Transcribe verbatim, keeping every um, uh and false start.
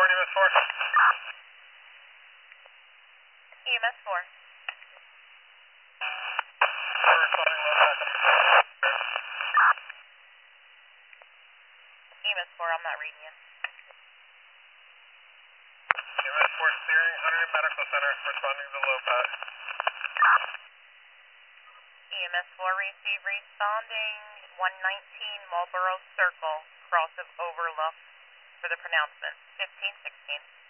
four, E M S four. E M S four. We're responding low pack on the E M S four, I'm not reading you. E M S four steering, one hundred Medical Center, responding to the low pack. E M S four receive, responding one nineteen Marlboro Circle, cross of Overlook for the pronouncement, fifteen sixteen.